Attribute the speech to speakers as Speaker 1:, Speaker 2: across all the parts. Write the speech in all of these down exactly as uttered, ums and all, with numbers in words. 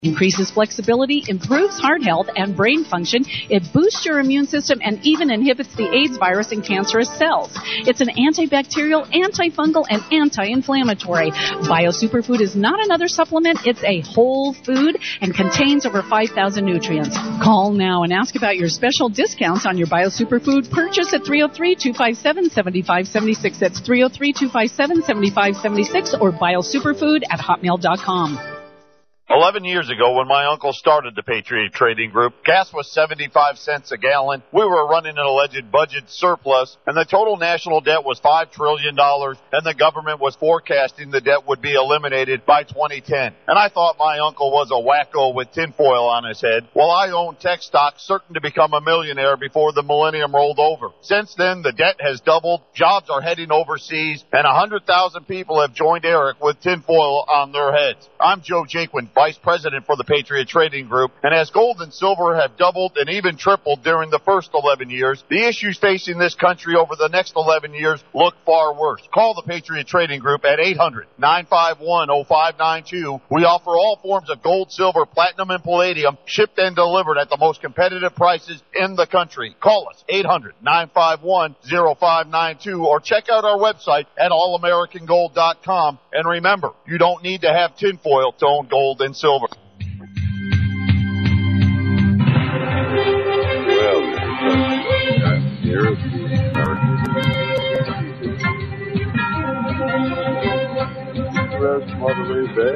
Speaker 1: Increases flexibility, improves heart health and brain function. It boosts your immune system and even inhibits the AIDS virus in cancerous cells. It's an antibacterial, antifungal, and anti-inflammatory. BioSuperfood is not another supplement. It's a whole food and contains over five thousand nutrients. Call now and ask about your special discounts on your BioSuperfood purchase at three oh three, two five seven, seven five seven six. That's three oh three, two five seven, seven five seven six or biosuperfood at hotmail dot com.
Speaker 2: Eleven years ago, when my uncle started the Patriot Trading Group, gas was seventy-five cents a gallon. We were running an alleged budget surplus, and the total national debt was five trillion dollars, and the government was forecasting the debt would be eliminated by twenty ten. And I thought my uncle was a wacko with tinfoil on his head, while I owned tech stocks certain to become a millionaire before the millennium rolled over. Since then, the debt has doubled, jobs are heading overseas, and one hundred thousand people have joined Eric with tinfoil on their heads. I'm Joe Jaquin, Vice President for the Patriot Trading Group, and as gold and silver have doubled and even tripled during the first eleven years, the issues facing this country over the next eleven years look far worse. Call the Patriot Trading Group at eight hundred, nine five one, oh five nine two. We offer all forms of gold, silver, platinum, and palladium shipped and delivered at the most competitive prices in the country. Call us, eight hundred, nine five one, oh five nine two, or check out our website at all american gold dot com. And remember, you don't need to have tinfoil to own gold and silver.
Speaker 3: Well, here is the American Monterey Bay,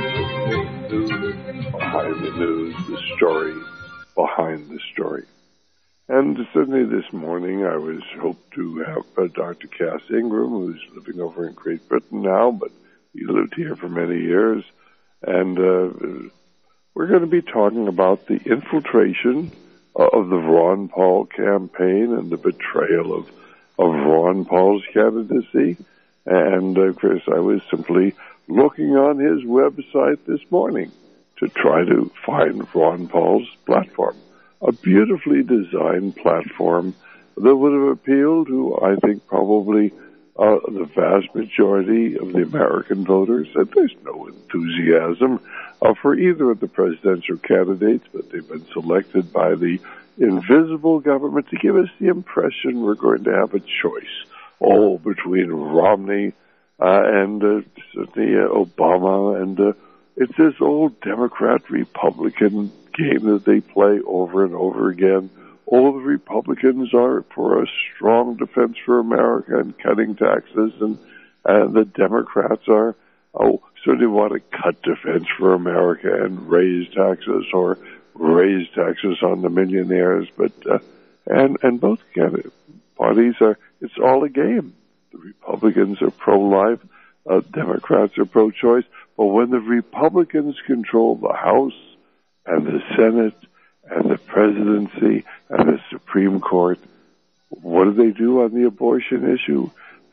Speaker 3: and news behind the news, the story behind the story. And certainly this morning I was hoped to have uh, Doctor Cass Ingram, who's living over in Great Britain now, but he lived here for many years. And uh, we're going to be talking about the infiltration of the Ron Paul campaign and the betrayal of, of Ron Paul's candidacy. And, uh, Chris, I was simply looking on his website this morning to try to find Ron Paul's platform. A beautifully designed platform that would have appealed to, I think, probably uh, the vast majority of the American voters. And there's no enthusiasm uh, for either of the presidential candidates, but they've been selected by the invisible government to give us the impression we're going to have a choice, all between Romney uh, and uh, certainly uh, Obama. And uh, it's this old Democrat-Republican game that they play over and over again. All the Republicans are for a strong defense for America and cutting taxes, and, and the Democrats are, oh, so they want to cut defense for America and raise taxes or raise taxes on the millionaires. But uh, and and both parties are, it's all a game. The Republicans are pro-life, uh, Democrats are pro-choice. But when the Republicans control the House and the Senate and the presidency and the Supreme Court, what do they do on the abortion issue?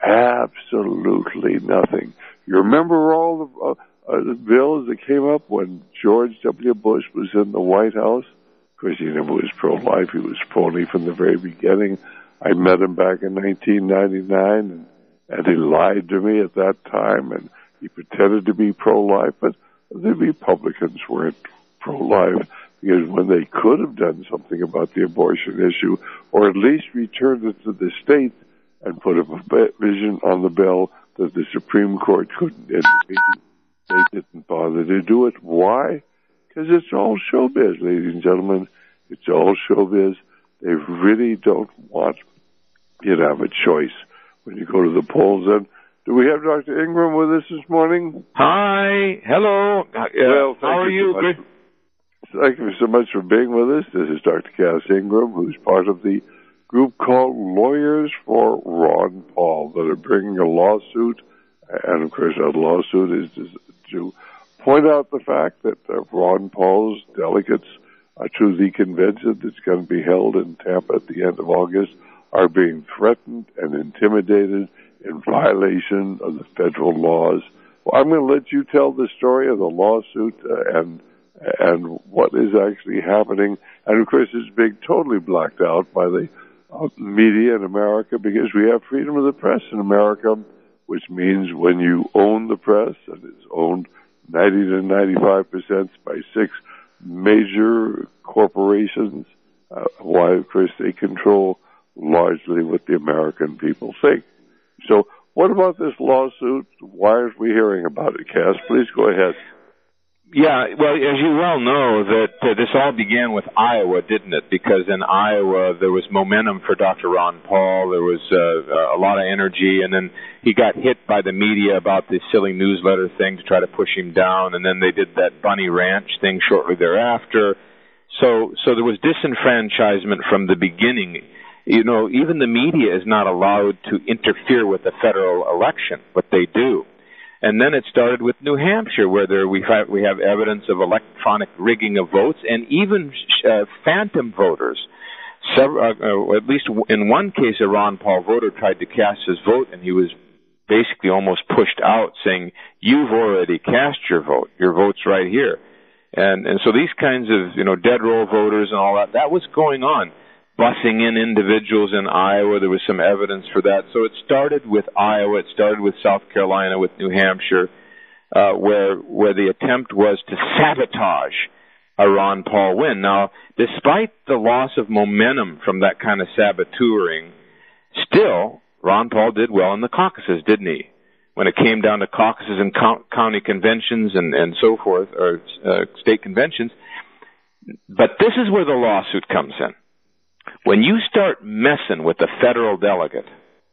Speaker 3: Absolutely nothing. You remember all the, uh, uh, the bills that came up when George W. Bush was in the White House? Of course, he never was pro-life. He was phony from the very beginning. I met him back in nineteen ninety-nine, and, and he lied to me at that time, and he pretended to be pro-life, but the Republicans weren't pro-life, because when they could have done something about the abortion issue, or at least returned it to the states and put a provision on the bill that the Supreme Court couldn't intervene, they didn't bother to do it. Why? Because it's all showbiz, ladies and gentlemen. It's all showbiz. They really don't want you to have a choice when you go to the polls. And do we have Doctor Ingram with us this morning?
Speaker 4: Hi. Hello. Uh,
Speaker 3: well,
Speaker 4: how are you?
Speaker 3: So
Speaker 4: Good.
Speaker 3: Thank you so much for being with us. This is Doctor Cass Ingram, who's part of the group called Lawyers for Ron Paul that are bringing a lawsuit. And, of course, that lawsuit is to point out the fact that uh, Ron Paul's delegates uh, to the convention that's going to be held in Tampa at the end of August are being threatened and intimidated in violation of the federal laws. Well, I'm going to let you tell the story of the lawsuit uh, and and what is actually happening. And, of course, it's being totally blacked out by the uh, media in America, because we have freedom of the press in America, which means when you own the press and it's owned ninety to ninety-five percent by six major corporations. Uh, why, of course, they control largely what the American people think. So what about this lawsuit? Why aren't we hearing about it, Cass? Please go ahead.
Speaker 4: Yeah, well, as you well know, that uh, this all began with Iowa, didn't it? Because in Iowa, there was momentum for Doctor Ron Paul. There was uh, a lot of energy, and then he got hit by the media about this silly newsletter thing to try to push him down, and then they did that Bunny Ranch thing shortly thereafter. So, so there was disenfranchisement from the beginning. You know, even the media is not allowed to interfere with the federal election, but they do. And then it started with New Hampshire, where there we have, we have evidence of electronic rigging of votes and even uh, phantom voters. Several, uh, at least in one case, a Ron Paul voter tried to cast his vote, and he was basically almost pushed out, saying, "You've already cast your vote. Your vote's right here." And and so these kinds of, you know, dead roll voters and all that, that was going on. Busing in individuals in Iowa, there was some evidence for that. So it started with Iowa, it started with South Carolina, with New Hampshire, uh, where where the attempt was to sabotage a Ron Paul win. Now, despite the loss of momentum from that kind of saboteuring, still, Ron Paul did well in the caucuses, didn't he? When it came down to caucuses and co- county conventions and, and so forth, or uh, state conventions. But this is where the lawsuit comes in. When you start messing with the federal delegate,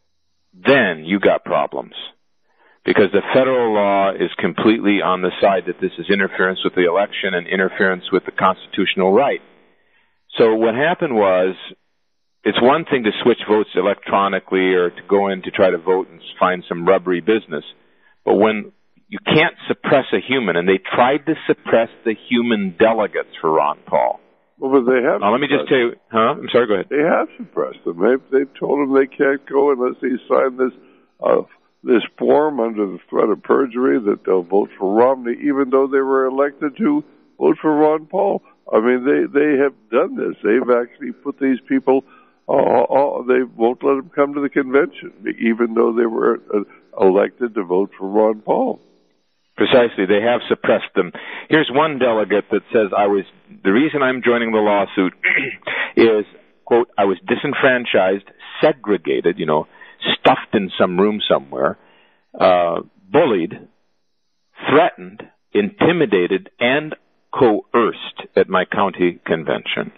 Speaker 4: then you got problems. Because the federal law is completely on the side that this is interference with the election and interference with the constitutional right. So what happened was, it's one thing to switch votes electronically or to go in to try to vote and find some rubbery business. But when you can't suppress a human, and they tried to suppress the human delegates for Ron Paul.
Speaker 3: Well, but they have.
Speaker 4: Now, let me just tell you, huh? I'm sorry, go ahead.
Speaker 3: They have suppressed them. They've, they've told them they can't go unless they sign this uh, this form under the threat of perjury that they'll vote for Romney, even though they were elected to vote for Ron Paul. I mean, they, they have done this. They've actually put these people, uh, uh, they won't let them come to the convention, even though they were uh, elected to vote for Ron Paul.
Speaker 4: Precisely. They have suppressed them. Here's one delegate that says, I was, the reason I'm joining the lawsuit is, quote, I was disenfranchised, segregated, you know, stuffed in some room somewhere, uh, bullied, threatened, intimidated, and coerced at my county convention.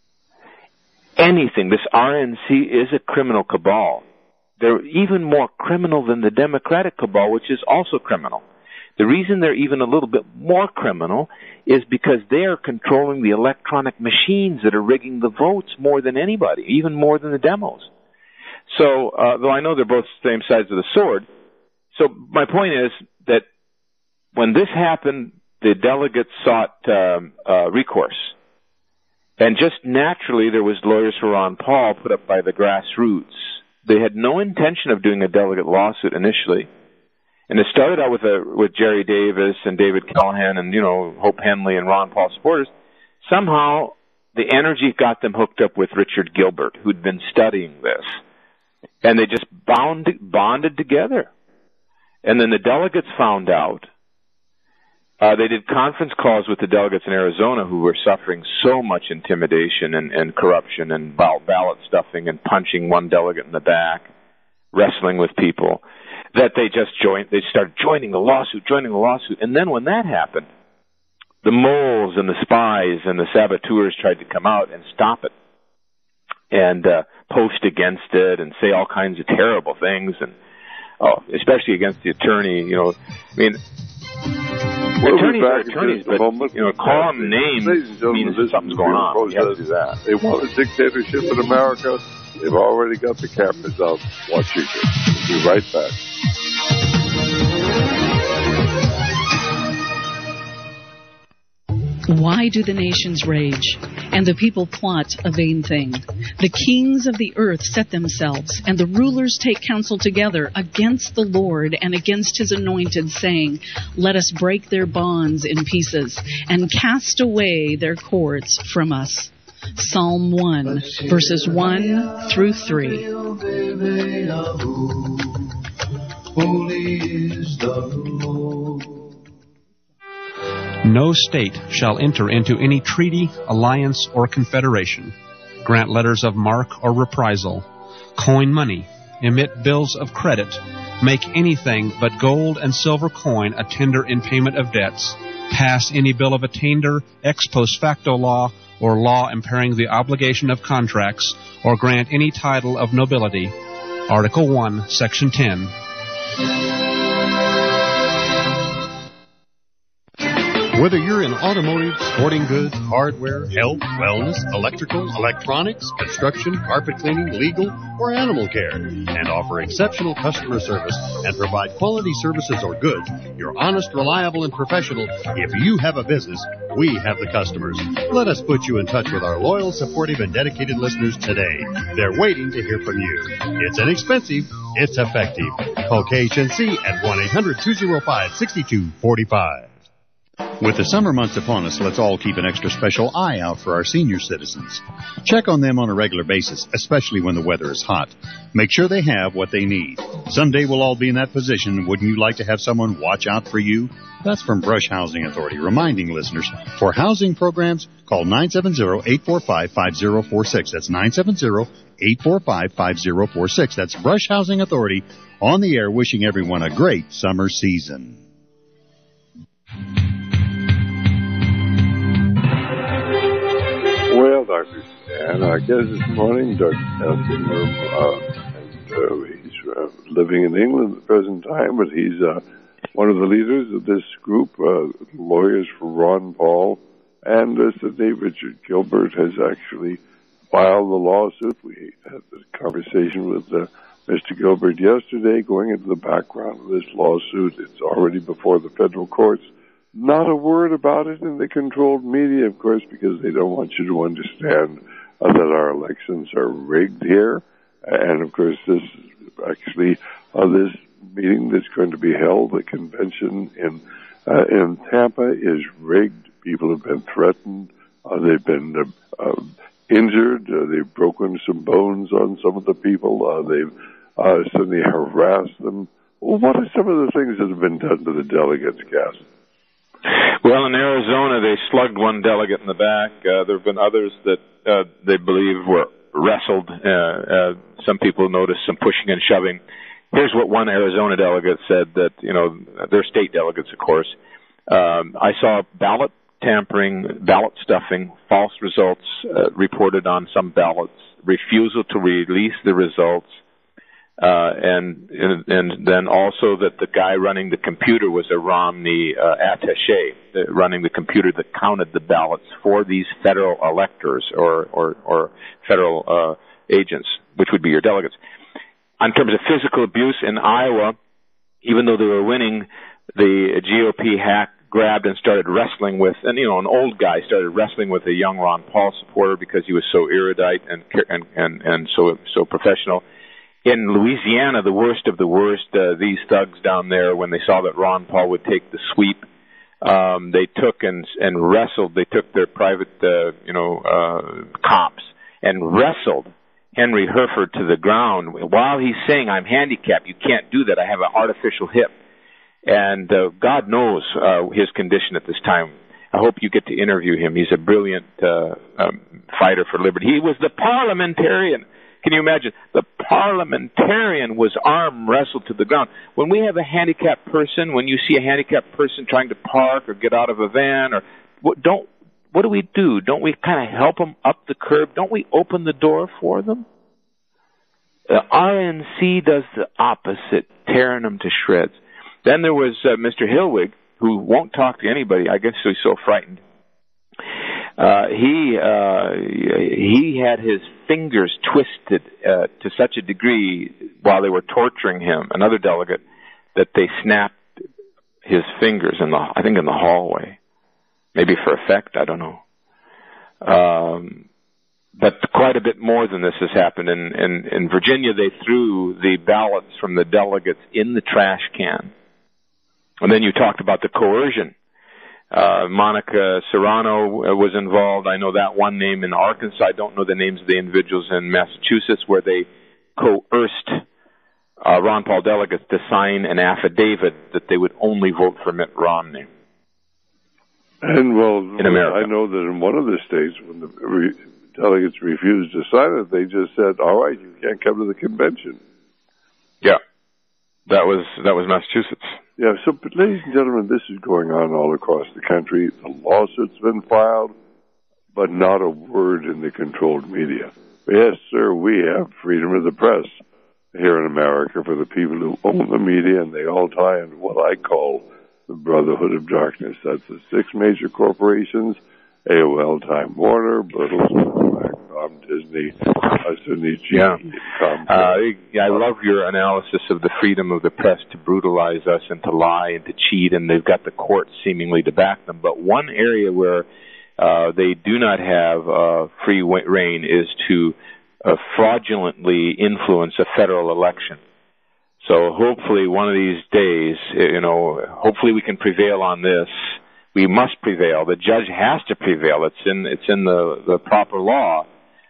Speaker 4: Anything. This R N C is a criminal cabal. They're even more criminal than the Democratic cabal, which is also criminal. The reason they're even a little bit more criminal is because they are controlling the electronic machines that are rigging the votes more than anybody, even more than the demos. So, uh, though I know they're both the same sides of the sword, so my point is that when this happened, the delegates sought um, uh, recourse. And just naturally, there was lawyers for Ron Paul put up by the grassroots. They had no intention of doing a delegate lawsuit initially. And it started out with a, with Jerry Davis and David Callahan and, you know, Hope Henley and Ron Paul supporters. Somehow, the energy got them hooked up with Richard Gilbert, who'd been studying this. And they just bound, bonded together. And then the delegates found out. Uh, they did conference calls with the delegates in Arizona who were suffering so much intimidation and, and corruption and ballot stuffing and punching one delegate in the back, wrestling with people, that they just joined, they started joining the lawsuit, joining the lawsuit. And then when that happened, the moles and the spies and the saboteurs tried to come out and stop it and uh, post against it and say all kinds of terrible things, and oh, especially against the attorney. You know, I mean, we'll attorneys are attorneys, but moment. you know, call them names means something's going on. You have to do that.
Speaker 3: They want a dictatorship in America. They've already got the cameras out watching it. We'll be right back.
Speaker 1: Why do the nations rage, and the people plot a vain thing? The kings of the earth set themselves, and the rulers take counsel together against the Lord and against his anointed, saying, let us break their bonds in pieces, and cast away their cords from us. Psalm one, verses one through three.
Speaker 5: Holy is the Lord. No state shall enter into any treaty, alliance, or confederation, grant letters of marque or reprisal, coin money, emit bills of credit, make anything but gold and silver coin a tender in payment of debts, pass any bill of attainder, ex post facto law, or law impairing the obligation of contracts, or grant any title of nobility. Article one, Section ten.
Speaker 6: Whether you're in automotive, sporting goods, hardware, health, wellness, electrical, electronics, construction, carpet cleaning, legal, or animal care, and offer exceptional customer service and provide quality services or goods, you're honest, reliable, and professional. If you have a business, we have the customers. Let us put you in touch with our loyal, supportive, and dedicated listeners today. They're waiting to hear from you. It's inexpensive. It's effective. Call K H N C at one eight hundred two oh five six two four five. With the summer months upon us, let's all keep an extra special eye out for our senior citizens. Check on them on a regular basis, especially when the weather is hot. Make sure they have what they need. Someday we'll all be in that position. Wouldn't you like to have someone watch out for you? That's from Brush Housing Authority, reminding listeners, for housing programs, call nine seven zero, eight four five, five zero four six. That's nine seven zero, eight four five, five zero four six. That's Brush Housing Authority, on the air, wishing everyone a great summer season.
Speaker 3: Well, Doctor Stan, our guest this morning, Doctor Elsingham, uh, and uh, he's uh, living in England at the present time, but he's uh, one of the leaders of this group, uh, Lawyers for Ron Paul, and uh, today Richard Gilbert has actually filed the lawsuit. We had a conversation with uh, Mister Gilbert yesterday, going into the background of this lawsuit. It's already before the federal courts. Not a word about it in the controlled media, of course, because they don't want you to understand uh, that our elections are rigged here. And, of course, this actually, uh, this meeting that's going to be held, the convention in uh, in Tampa, is rigged. People have been threatened. Uh, they've been uh, uh, injured. Uh, they've broken some bones on some of the people. Uh, they've uh, suddenly harassed them. Well, what are some of the things that have been done to the delegates, Cass?
Speaker 4: Well, in Arizona, they slugged one delegate in the back. Uh, there have been others that uh, they believe were wrestled. Uh, uh, some people noticed some pushing and shoving. Here's what one Arizona delegate said that, you know, they're state delegates, of course. Um, I saw ballot tampering, ballot stuffing, false results uh, reported on some ballots, refusal to release the results, Uh, and, and and then also that the guy running the computer was a Romney uh, attaché, uh, running the computer that counted the ballots for these federal electors or or, or federal uh, agents, which would be your delegates. In terms of physical abuse in Iowa, even though they were winning, the G O P hack grabbed and started wrestling with, and you know, an old guy started wrestling with a young Ron Paul supporter because he was so erudite and and and, and so so professional. In Louisiana, the worst of the worst, uh, these thugs down there, when they saw that Ron Paul would take the sweep, um, they took and and wrestled. They took their private, uh, you know, uh, cops and wrestled Henry Herford to the ground while he's saying, "I'm handicapped. You can't do that. I have an artificial hip." And uh, God knows uh, his condition at this time. I hope you get to interview him. He's a brilliant uh, um, fighter for liberty. He was the parliamentarian. Can you imagine? The parliamentarian was arm wrestled to the ground. When we have a handicapped person, when you see a handicapped person trying to park or get out of a van, or what, don't what do we do? Don't we kind of help them up the curb? Don't we open the door for them? The R N C does the opposite, tearing them to shreds. Then there was uh, Mister Hillwig, who won't talk to anybody. I guess he's so frightened. Uh, he uh, he had his fingers twisted uh, to such a degree while they were torturing him, another delegate, that they snapped his fingers in the I think in the hallway, maybe for effect. I don't know. Um, but quite a bit more than this has happened. In, in in Virginia, they threw the ballots from the delegates in the trash can, and then you talked about the coercion. Uh, Monica Serrano was involved. I know that one name in Arkansas. I don't know the names of the individuals in Massachusetts where they coerced uh, Ron Paul delegates to sign an affidavit that they would only vote for Mitt Romney.
Speaker 3: And, well,
Speaker 4: in America.
Speaker 3: I know that in one of the states, when the re- delegates refused to sign it, they just said, all right, you can't come to the convention.
Speaker 4: Yeah. That was that was Massachusetts.
Speaker 3: Yeah, so, but ladies and gentlemen, this is going on all across the country. The lawsuit's been filed, but not a word in the controlled media. Yes, sir, we have freedom of the press here in America for the people who own the media, and they all tie into what I call the Brotherhood of Darkness. That's the six major corporations: A O L, Time Warner, Bertelsmann, Viacom, Disney, Sony, G E,
Speaker 4: yeah.
Speaker 3: Comcast.
Speaker 4: Uh, yeah, I love your analysis of the freedom of the press to brutalize us and to lie and to cheat, and they've got the courts seemingly to back them. But one area where uh, they do not have uh, free reign is to uh, fraudulently influence a federal election. So hopefully one of these days, you know, hopefully we can prevail on this. We must prevail. The judge has to prevail. It's in it's in the, the proper law.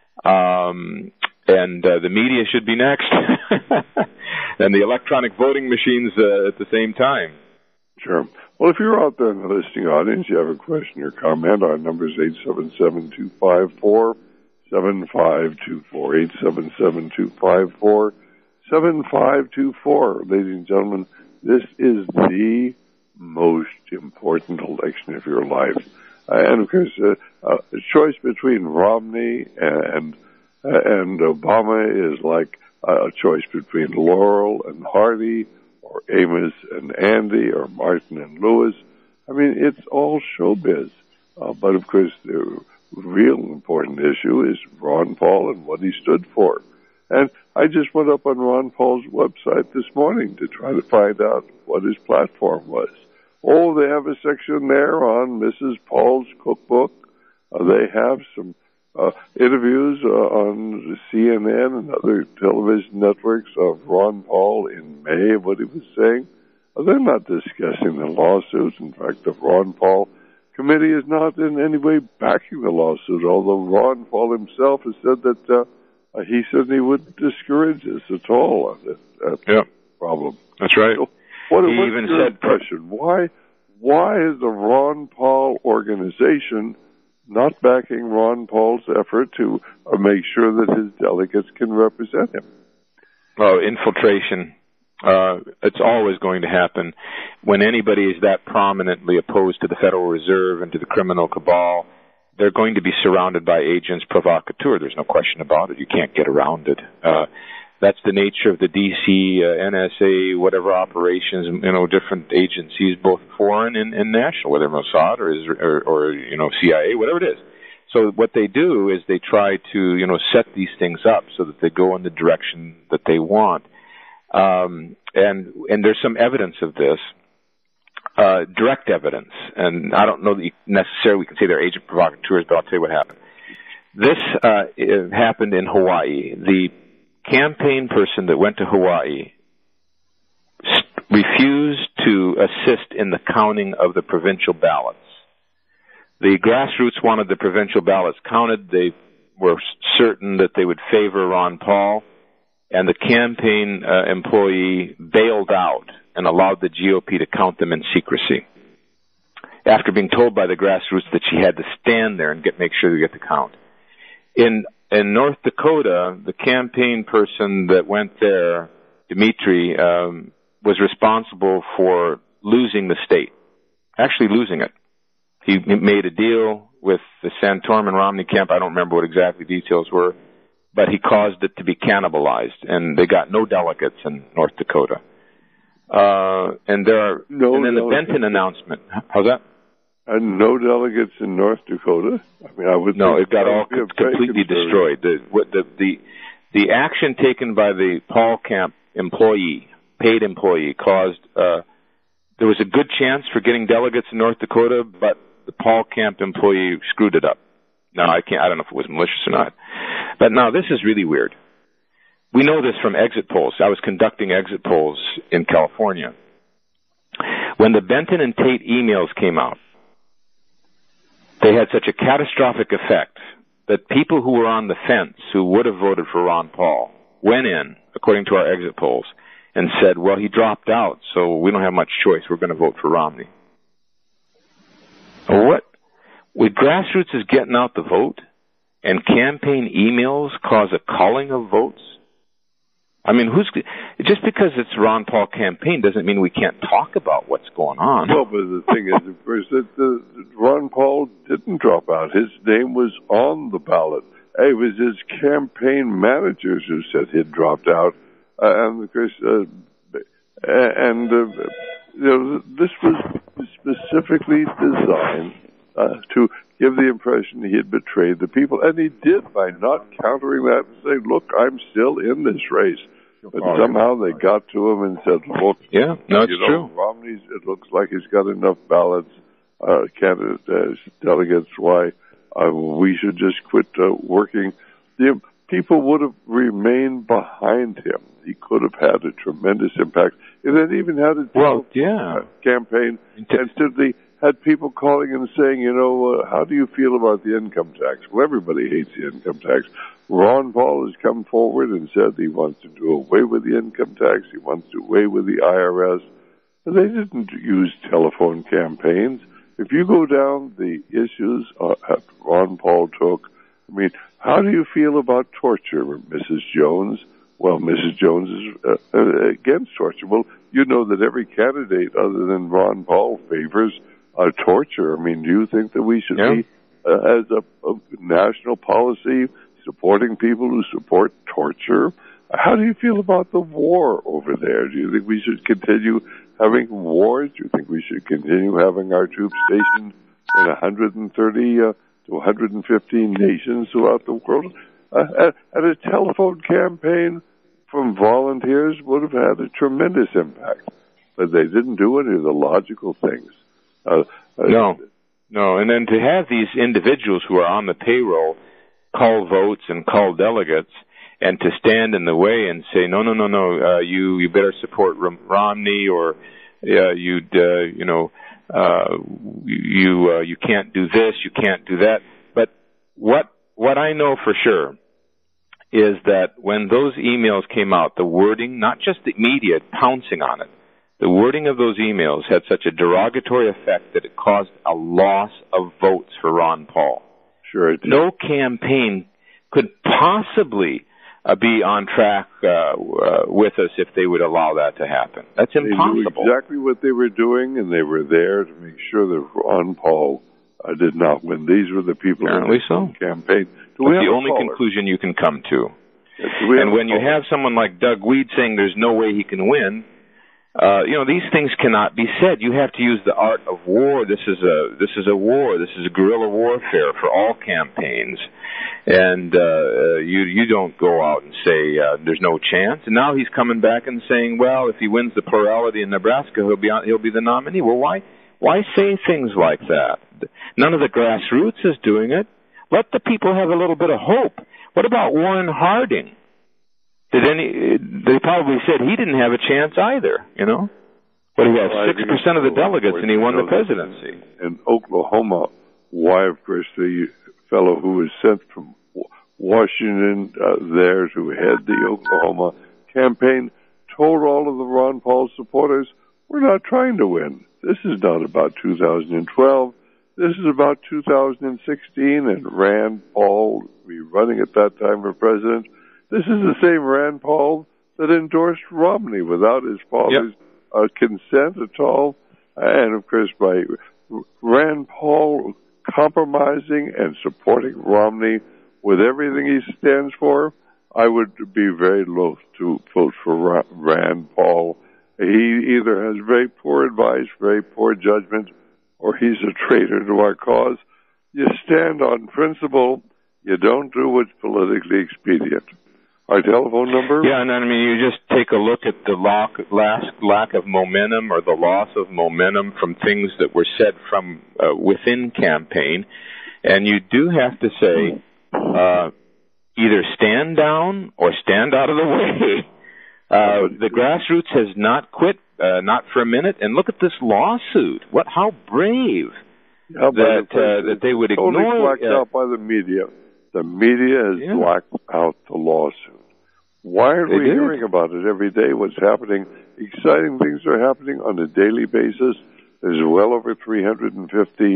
Speaker 4: Um, and uh, the media should be next. And the electronic voting machines uh, at the same time.
Speaker 3: Sure. Well, if you're out there in the listening audience, you have a question or comment, our number is eight seven seven, two five four, seven five two four, eight seven seven, two five four, seven five two four. Ladies and gentlemen, this is the most important election of your life. Uh, and, of course, uh, uh, a choice between Romney and uh, and Obama is like uh, a choice between Laurel and Hardy, or Amos and Andy, or Martin and Lewis. I mean, it's all showbiz. Uh, but, of course, the real important issue is Ron Paul and what he stood for. And I just went up on Ron Paul's website this morning to try to find out what his platform was. Oh, they have a section there on Missus Paul's cookbook. Uh, they have some uh, interviews uh, on C N N and other television networks of Ron Paul in May of what he was saying. Uh, they're not discussing the lawsuit. In fact, the Ron Paul committee is not in any way backing the lawsuit, although Ron Paul himself has said that uh, uh, he certainly would discourage this at all. Uh, that, that
Speaker 4: yeah.
Speaker 3: problem.
Speaker 4: That's right.
Speaker 3: So, what,
Speaker 4: he
Speaker 3: what's
Speaker 4: even
Speaker 3: your
Speaker 4: said
Speaker 3: impression? Why, why is the Ron Paul organization not backing Ron Paul's effort to uh, make sure that his delegates can represent him?
Speaker 4: Well, infiltration. Uh, it's always going to happen. When anybody is that prominently opposed to the Federal Reserve and to the criminal cabal, they're going to be surrounded by agents provocateur. There's no question about it. You can't get around it. Uh, that's the nature of the D C, uh, N S A, whatever operations, you know, different agencies, both foreign and, and national, whether Mossad or, or, or, you know, C I A, whatever it is. So what they do is they try to, you know, set these things up so that they go in the direction that they want. Um, and, and there's some evidence of this, uh, direct evidence. And I don't know that you necessarily can say they're agent provocateurs, but I'll tell you what happened. This, uh, happened in Hawaii. The campaign person that went to Hawaii refused to assist in the counting of the provincial ballots. The grassroots wanted the provincial ballots counted. They were certain that they would favor Ron Paul, and the campaign uh, employee bailed out and allowed the G O P to count them in secrecy, after being told by the grassroots that she had to stand there and get make sure they get the count. In in North Dakota, the campaign person that went there, Dimitri, um, was responsible for losing the state, actually losing it. He made a deal with the Santorum and Romney camp. I don't remember what exactly details were, but he caused it to be cannibalized, and they got no delegates in North Dakota. Uh, and there are,
Speaker 3: no
Speaker 4: and then the
Speaker 3: delegates.
Speaker 4: Benton announcement. How's that?
Speaker 3: And no delegates in North Dakota. I mean, I would.
Speaker 4: No,
Speaker 3: think
Speaker 4: it got all
Speaker 3: co-
Speaker 4: completely destroyed. The, the the the action taken by the Paul camp employee, paid employee, caused. Uh, there was a good chance for getting delegates in North Dakota, but the Paul camp employee screwed it up. Now, I can't, I don't know if it was malicious or not. But now, this is really weird. We know this from exit polls. I was conducting exit polls in California. When the Benton and Tate emails came out, they had such a catastrophic effect that people who were on the fence, who would have voted for Ron Paul, went in, according to our exit polls, and said, well, he dropped out, so we don't have much choice. We're going to vote for Romney. What With grassroots is getting out the vote, and campaign emails cause a culling of votes. I mean, who's just because it's Ron Paul campaign doesn't mean we can't talk about what's going on.
Speaker 3: Well, but the thing is, of course, that the, Ron Paul didn't drop out. His name was on the ballot. It was his campaign managers who said he'd dropped out, uh, and of course, uh, and uh, you know, this was specifically designed uh, to give the impression he had betrayed the people, and he did by not countering that and saying, "Look, I'm still in this race." But somehow they got to him and said, "Look,
Speaker 4: yeah, no, it's
Speaker 3: you know,
Speaker 4: true.
Speaker 3: Romney's. It looks like he's got enough ballots, uh, candidate uh, delegates. Why uh, we should just quit uh, working." The people would have remained behind him. He could have had a tremendous impact. If they even had a
Speaker 4: well, yeah.
Speaker 3: campaign, instead they had people calling and saying, you know, uh, how do you feel about the income tax? Well, everybody hates the income tax. Ron Paul has come forward and said he wants to do away with the income tax. He wants to do away with the I R S. But they didn't use telephone campaigns. If you go down the issues uh, that Ron Paul took, I mean, how do you feel about torture, Missus Jones? Well, Missus Jones is uh, uh, against torture. Well, you know that every candidate other than Ron Paul favors uh, torture. I mean, do you think that we should
Speaker 4: yeah.
Speaker 3: be, uh, as a, a national policy, supporting people who support torture? How do you feel about the war over there? Do you think we should continue having wars? Do you think we should continue having our troops stationed in one hundred thirty uh, to one hundred fifteen nations throughout the world? Uh, and a telephone campaign from volunteers would have had a tremendous impact. But they didn't do any of the logical things. Uh,
Speaker 4: no, no. And then to have these individuals who are on the payroll call votes and call delegates, and to stand in the way and say, no, no, no, no, uh, you you better support Romney, or uh, you'd uh, you know uh, you uh, you can't do this, you can't do that. But what what I know for sure is that when those emails came out, the wording, not just the media pouncing on it, the wording of those emails had such a derogatory effect that it caused a loss of votes for Ron Paul.
Speaker 3: Sure it did.
Speaker 4: No campaign could possibly uh, be on track uh, uh, with us if they would allow that to happen. That's impossible.
Speaker 3: They knew exactly what they were doing, and they were there to make sure that Ron Paul uh, did not win. These were the people
Speaker 4: Apparently
Speaker 3: in the
Speaker 4: so.
Speaker 3: campaign.
Speaker 4: Do That's the only caller? conclusion you can come to.
Speaker 3: Yes,
Speaker 4: and when you have someone like Doug Weed saying there's no way he can win, uh, you know, these things cannot be said. You have to use the art of war. This is a this is a war. This is a guerrilla warfare for all campaigns. And uh, you you don't go out and say uh, there's no chance. And now he's coming back and saying, well, if he wins the plurality in Nebraska, he'll be on, he'll be the nominee. Well, why why say things like that? None of the grassroots is doing it. Let the people have a little bit of hope. What about Warren Harding? Did any? They probably said he didn't have a chance either. You know, but he had six percent of the delegates, and he won the presidency.
Speaker 3: In Oklahoma, why, of course, the fellow who was sent from Washington uh, there to head the Oklahoma campaign told all of the Ron Paul supporters, "We're not trying to win. This is not about two thousand twelve. This is about two thousand sixteen, and Rand Paul will be running at that time for president." This is the same Rand Paul that endorsed Romney without his father's yep. uh, consent at all. And, of course, by Rand Paul compromising and supporting Romney with everything he stands for, I would be very loath to vote for Rand Paul. He either has very poor advice, very poor judgment, or he's a traitor to our cause. You stand on principle. You don't do what's politically expedient. Our telephone number?
Speaker 4: Yeah, and I mean, you just take a look at the lack, last lack of momentum or the loss of momentum from things that were said from uh, within campaign, and you do have to say uh, either stand down or stand out of the way. Uh, the grassroots has not quit, uh, not for a minute, and look at this lawsuit. What? How brave
Speaker 3: yeah,
Speaker 4: that uh, that they would
Speaker 3: totally
Speaker 4: ignore.
Speaker 3: Totally blacked
Speaker 4: uh,
Speaker 3: out by the media. The media has
Speaker 4: yeah.
Speaker 3: blacked out the lawsuit. Why aren't
Speaker 4: they
Speaker 3: we
Speaker 4: did.
Speaker 3: hearing about it every day? What's happening? Exciting things are happening on a daily basis. There's well over three hundred fifty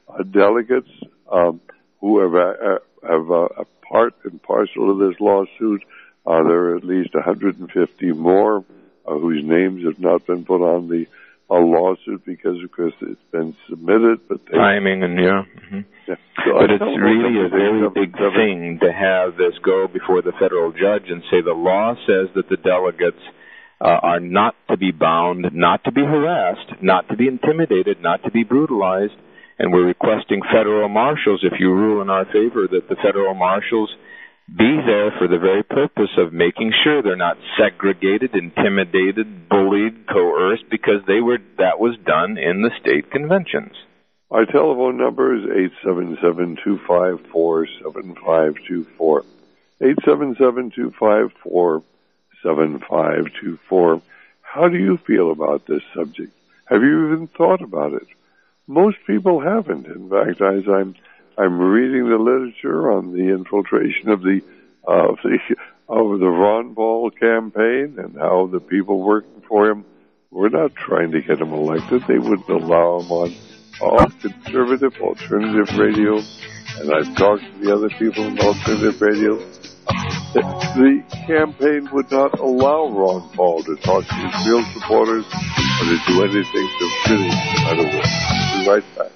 Speaker 3: uh, delegates um, who have, uh, have uh, a part and parcel of this lawsuit. Uh, there are at least one hundred fifty more uh, whose names have not been put on the uh, lawsuit because, of course, it's been submitted. But they,
Speaker 4: timing and yeah. Mm-hmm.
Speaker 3: yeah. So
Speaker 4: but
Speaker 3: I
Speaker 4: it's really a very big thing to have this go before the federal judge and say the law says that the delegates uh, are not to be bound, not to be harassed, not to be intimidated, not to be brutalized, and we're requesting federal marshals, if you rule in our favor, that the federal marshals be there for the very purpose of making sure they're not segregated, intimidated, bullied, coerced, because they were that was done in the state conventions.
Speaker 3: Our telephone number is eight seven seven, two five four, seven five two four. eight seven seven, two five four, seven five two four. How do you feel about this subject? Have you even thought about it? Most people haven't. In fact, as I'm I'm reading the literature on the infiltration of the uh, of the of the Ron Paul campaign and how the people working for him were not trying to get him elected. They wouldn't allow him on all conservative alternative radio. And I've talked to the other people in alternative radio. The, the campaign would not allow Ron Paul to talk to his real supporters or to do anything to finish. In other words, we'll be right back.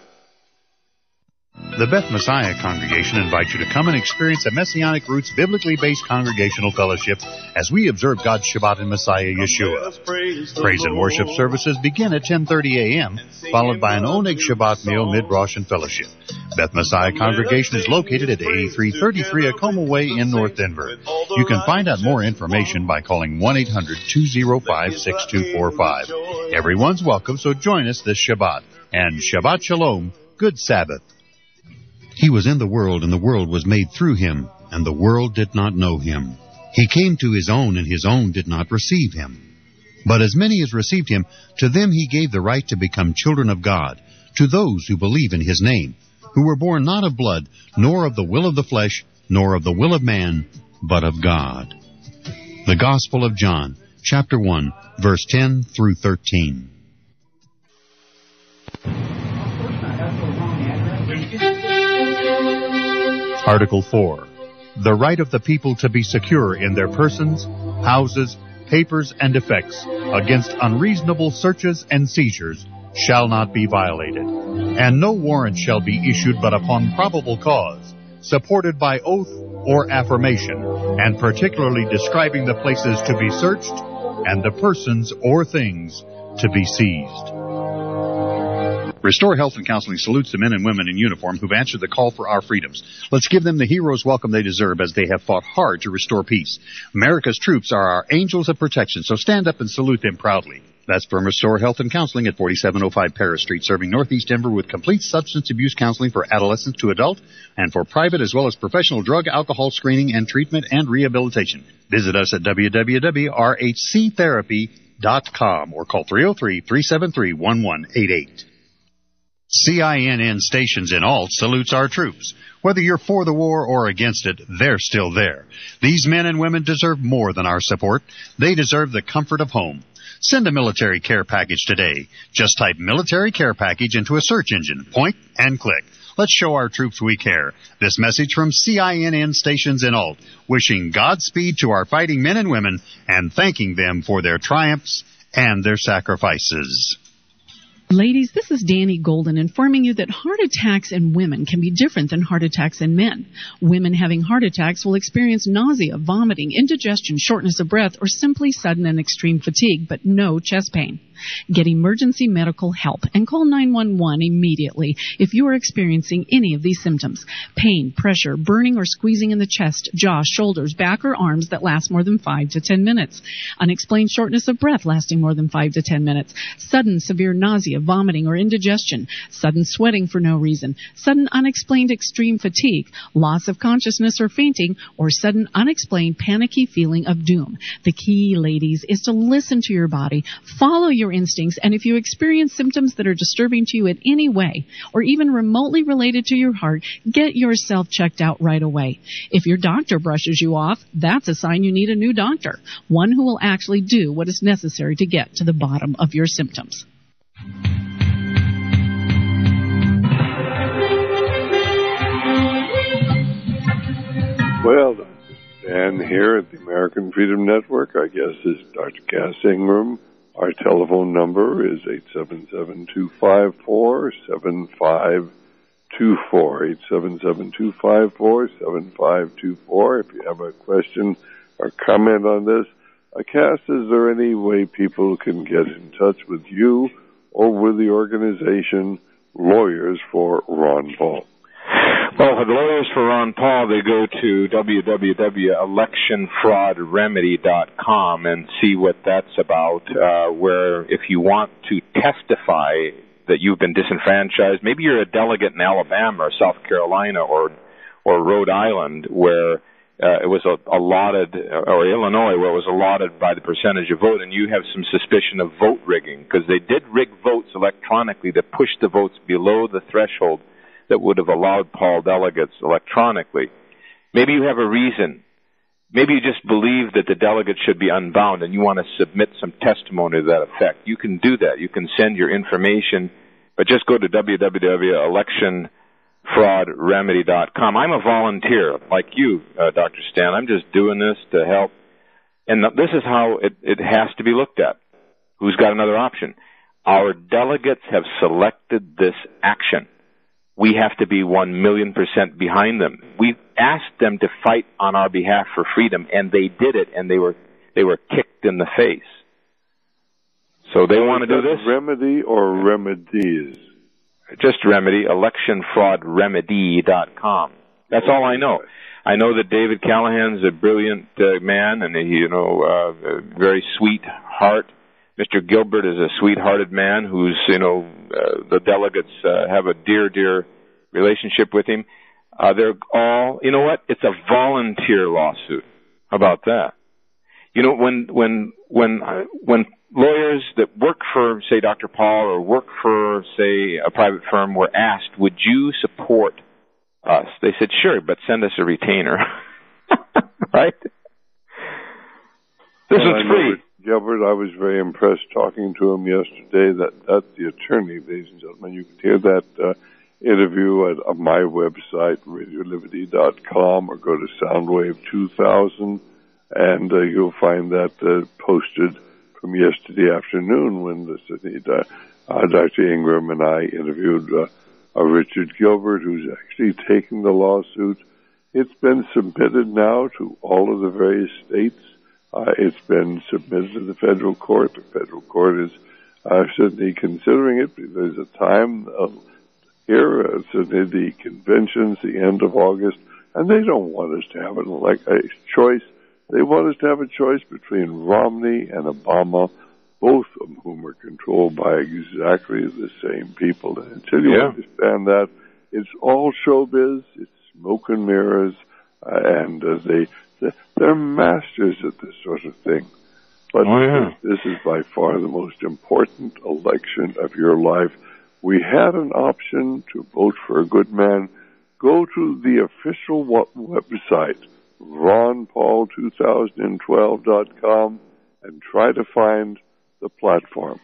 Speaker 7: The Beth Messiah Congregation invites you to come and experience a Messianic Roots biblically based congregational fellowship as we observe God's Shabbat in Messiah Yeshua. Praise and worship services begin at ten thirty a.m., followed by an Oneg Shabbat meal, mid-Rosh, and fellowship. Beth Messiah Congregation is located at eighty-three thirty-three Acoma Way in North Denver. You can find out more information by calling one eight hundred, two oh five, six two four five. Everyone's welcome, so join us this Shabbat. And Shabbat Shalom, good Sabbath.
Speaker 6: He was in the world, and the world was made through him, and the world did not know him. He came to his own, and his own did not receive him. But as many as received him, to them he gave the right to become children of God, to those who believe in his name, who were born not of blood, nor of the will of the flesh, nor of the will of man, but of God. The Gospel of John, chapter one, verse ten through thirteen.
Speaker 7: Article four. The right of the people to be secure in their persons, houses, papers, and effects against unreasonable searches and seizures shall not be violated, and no warrant shall be issued but upon probable cause, supported by oath or affirmation, and particularly describing the places to be searched and the persons or things to be seized. Restore Health and Counseling salutes the men and women in uniform who've answered the call for our freedoms. Let's give them the hero's welcome they deserve as they have fought hard to restore peace. America's troops are our angels of protection, so stand up and salute them proudly. That's from Restore Health and Counseling at forty-seven oh five Paris Street, serving Northeast Denver with complete substance abuse counseling for adolescents to adult and for private as well as professional drug, alcohol screening and treatment and rehabilitation. Visit us at w w w dot r h c therapy dot com or call three oh three, three seven three, one one eight eight. C I N N Stations in Alt salutes our troops. Whether you're for the war or against it, they're still there. These men and women deserve more than our support. They deserve the comfort of home. Send a military care package today. Just type military care package into a search engine. Point and click. Let's show our troops we care. This message from C I N N Stations in Alt, wishing Godspeed to our fighting men and women and thanking them for their triumphs and their sacrifices.
Speaker 1: Ladies, this is Danny Golden informing you that heart attacks in women can be different than heart attacks in men. Women having heart attacks will experience nausea, vomiting, indigestion, shortness of breath, or simply sudden and extreme fatigue, but no chest pain. Get emergency medical help and call nine one one immediately if you are experiencing any of these symptoms. Pain, pressure, burning or squeezing in the chest, jaw, shoulders, back, or arms that last more than five to ten minutes. Unexplained shortness of breath lasting more than five to ten minutes. Sudden severe nausea, vomiting, or indigestion. Sudden sweating for no reason. Sudden unexplained extreme fatigue. Loss of consciousness or fainting. Or sudden unexplained panicky feeling of doom. The key, ladies, is to listen to your body. Follow your instincts, and if you experience symptoms that are disturbing to you in any way, or even remotely related to your heart, get yourself checked out right away. If your doctor brushes you off, that's a sign you need a new doctor, one who will actually do what is necessary to get to the bottom of your symptoms.
Speaker 3: Well, Dan here at the American Freedom Network. Our guest is Doctor Cass Ingram. Our telephone number is eight seven seven, two five four, seven five two four, eight seven seven, two five four, seven five two four. If you have a question or comment on this, uh, Cass, is there any way people can get in touch with you or with the organization Lawyers for Ron Paul?
Speaker 4: Well, for the Lawyers for Ron Paul, they go to w w w dot election fraud remedy dot com and see what that's about, uh, where if you want to testify that you've been disenfranchised, maybe you're a delegate in Alabama or South Carolina or or Rhode Island where uh, it was a, allotted, or Illinois where it was allotted by the percentage of vote, and you have some suspicion of vote rigging, because they did rig votes electronically that pushed the votes below the threshold that would have allowed Paul delegates electronically. Maybe you have a reason. Maybe you just believe that the delegates should be unbound and you want to submit some testimony to that effect. You can do that. You can send your information, but just go to w w w dot election fraud remedy dot com. I'm a volunteer, like you, uh, Doctor Stan. I'm just doing this to help. And this is how it, it has to be looked at. Who's got another option? Our delegates have selected this action. We have to be one million percent behind them. We asked them to fight on our behalf for freedom, and they did it, and they were they were kicked in the face. So they want to do this?
Speaker 3: Remedy or remedies?
Speaker 4: Just remedy, election fraud remedy dot com. That's all I know. I know that David Callahan's a brilliant uh, man, and he, you know, uh, a very sweet heart. Mister Gilbert is a sweethearted man who's, you know, uh, the delegates uh, have a dear, dear relationship with him. Uh, they're all, you know what? It's a volunteer lawsuit. How about that? You know, when, when, when, uh, when lawyers that work for, say, Doctor Paul or work for, say, a private firm were asked, would you support us? They said, sure, but send us a retainer. Right? This
Speaker 3: well,
Speaker 4: is free.
Speaker 3: Gilbert, I was very impressed talking to him yesterday. That that's the attorney, ladies and gentlemen. You can hear that uh, interview at uh, my website, radio liberty dot com, or go to Soundwave two thousand, and uh, you'll find that uh, posted from yesterday afternoon when the, uh, Doctor Ingram and I interviewed uh, uh, Richard Gilbert, who's actually taking the lawsuit. It's been submitted now to all of the various states. Uh, it's been submitted to the federal court. The federal court is uh, certainly considering it. There's a time uh, here, uh, certainly the convention's the end of August, and they don't want us to have an elect- a choice. They want us to have a choice between Romney and Obama, both of whom are controlled by exactly the same people. And until you yeah. understand that, it's all showbiz, it's smoke and mirrors, uh, and uh, they... They're masters at this sort of thing. But
Speaker 4: oh, yeah.
Speaker 3: this, this is by far the most important election of your life. We had an option to vote for a good man. Go to the official website, ron paul two thousand twelve dot com, and try to find the platform.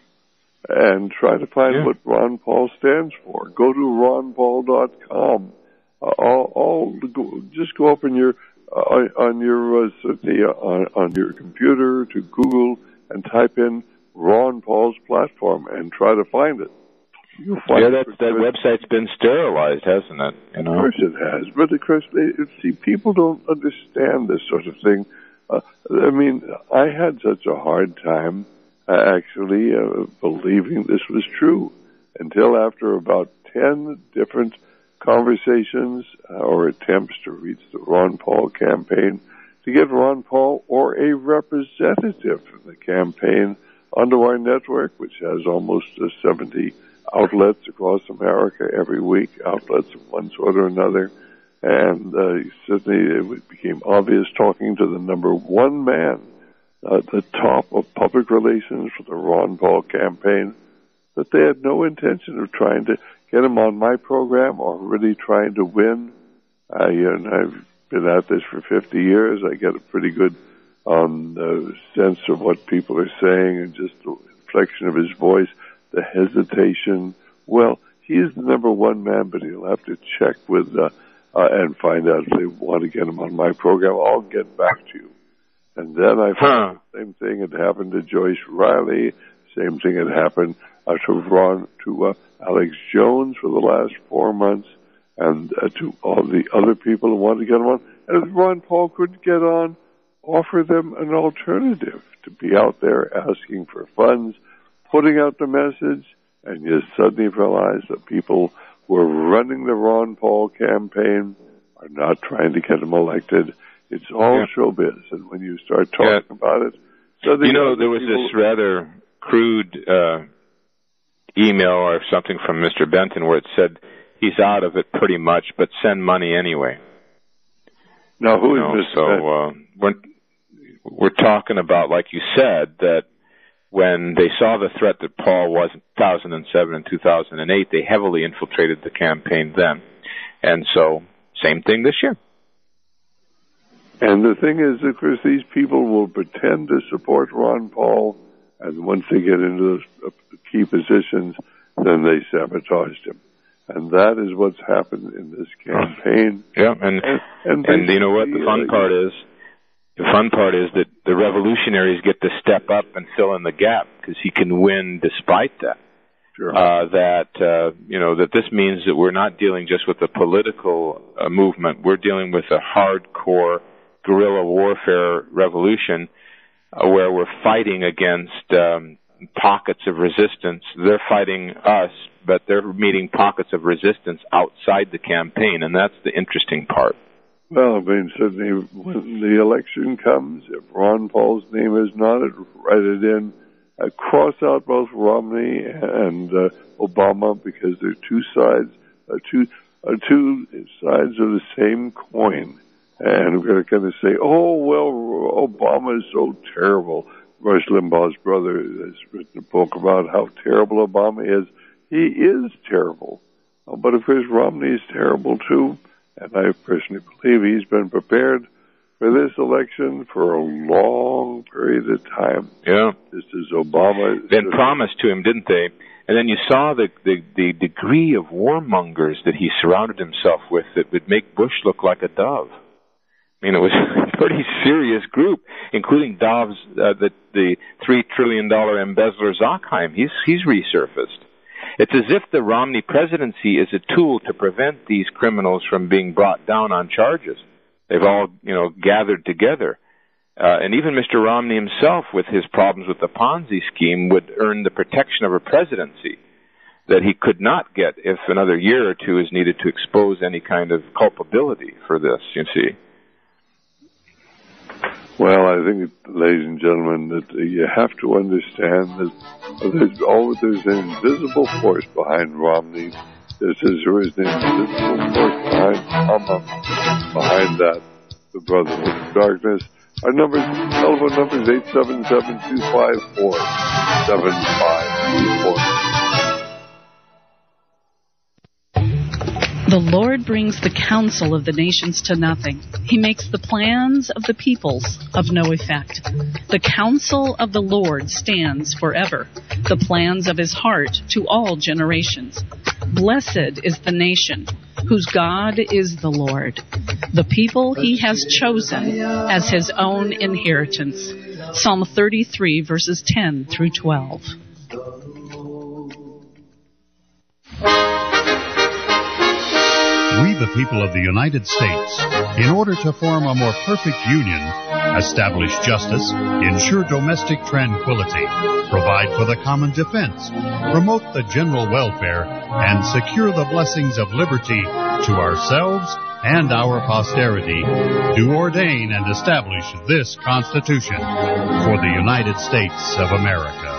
Speaker 3: And try to find yeah. what Ron Paul stands for. Go to ron paul dot com. Uh, all, all, just go up in your... Uh, on your uh, the, uh, on, on your computer to Google and type in Ron Paul's platform and try to find it. You'll find
Speaker 4: yeah, that that website's been sterilized, hasn't it? You know?
Speaker 3: Of course it has, but of course, they, see, people don't understand this sort of thing. Uh, I mean, I had such a hard time uh, actually uh, believing this was true until after about ten different conversations uh, or attempts to reach the Ron Paul campaign to get Ron Paul or a representative from the campaign onto our network, which has almost uh, seventy outlets across America every week, outlets of one sort or another. And uh, certainly it became obvious talking to the number one man at the top of public relations for the Ron Paul campaign that they had no intention of trying to get him on my program or really trying to win. I, and I've been at this for fifty years. I get a pretty good um, uh, sense of what people are saying and just the inflection of his voice, the hesitation. Well, he is the number one man, but he'll have to check with uh, uh, and find out if they want to get them on my program. I'll get back to you. And then I found huh. the same thing had happened to Joyce Riley. Same thing had happened uh, to Ron, to uh, Alex Jones for the last four months, and uh, to all the other people who wanted to get them on. And if Ron Paul couldn't get on, offer them an alternative to be out there asking for funds, putting out the message, and you suddenly realize that people who are running the Ron Paul campaign are not trying to get him elected. It's all yeah. showbiz, and when you start talking yeah. about it, suddenly
Speaker 4: you know there was people... this rather crude uh, email or something from Mister Benton where it said he's out of it pretty much, but send money anyway.
Speaker 3: Now, who
Speaker 4: you
Speaker 3: is
Speaker 4: know,
Speaker 3: Mister
Speaker 4: So uh, we're we're talking about, like you said, that when they saw the threat that Paul was in two thousand seven and two thousand eight, they heavily infiltrated the campaign then, and so same thing this year.
Speaker 3: And the thing is, of course, these people will pretend to support Ron Paul, and once they get into those key positions, then they sabotaged him. And that is what's happened in this campaign.
Speaker 4: Yeah, and and, and, and you know what? The fun part is, the fun part is that the revolutionaries get to step up and fill in the gap because he can win despite that.
Speaker 3: Sure.
Speaker 4: Uh, that uh, you know that this means that we're not dealing just with a political uh, movement. We're dealing with a hardcore guerrilla warfare revolution uh, where we're fighting against um, pockets of resistance. They're fighting us, but they're meeting pockets of resistance outside the campaign, and that's the interesting part.
Speaker 3: Well, I mean, certainly when the election comes, if Ron Paul's name is not, write it in. Uh, cross out both Romney and uh, Obama because they're two sides, uh, two, uh, two sides of the same coin. And we're going to say, oh, well, Obama is so terrible. Rush Limbaugh's brother has written a book about how terrible Obama is. He is terrible. Uh, but, of course, Romney is terrible, too. And I personally believe he's been prepared for this election for a long period of time.
Speaker 4: Yeah.
Speaker 3: Just as Obama...
Speaker 4: Then promised to him, didn't they? And then you saw the, the, the degree of warmongers that he surrounded himself with that would make Bush look like a dove. I mean, it was a pretty serious group, including Dobbs, uh, the, the three trillion dollars embezzler Zockheim. He's, he's resurfaced. It's as if the Romney presidency is a tool to prevent these criminals from being brought down on charges. They've all, you know, gathered together. Uh, and even Mister Romney himself, with his problems with the Ponzi scheme, would earn the protection of a presidency that he could not get if another year or two is needed to expose any kind of culpability for this, you see.
Speaker 3: Well, I think, ladies and gentlemen, that uh, you have to understand that there's always there's an invisible force behind Romney. Just as there is an invisible force behind Obama, behind that, the Brotherhood of Darkness. Our numbers, telephone number is eight seven seven, two five four, seven five two four.
Speaker 1: The Lord brings the counsel of the nations to nothing. He makes the plans of the peoples of no effect. The counsel of the Lord stands forever, the plans of his heart to all generations. Blessed is the nation whose God is the Lord, the people he has chosen as his own inheritance. Psalm thirty-three, verses ten through twelve.
Speaker 7: We, the people of the United States, in order to form a more perfect union, establish justice, ensure domestic tranquility, provide for the common defense, promote the general welfare, and secure the blessings of liberty to ourselves and our posterity, do ordain and establish this Constitution for the United States of America.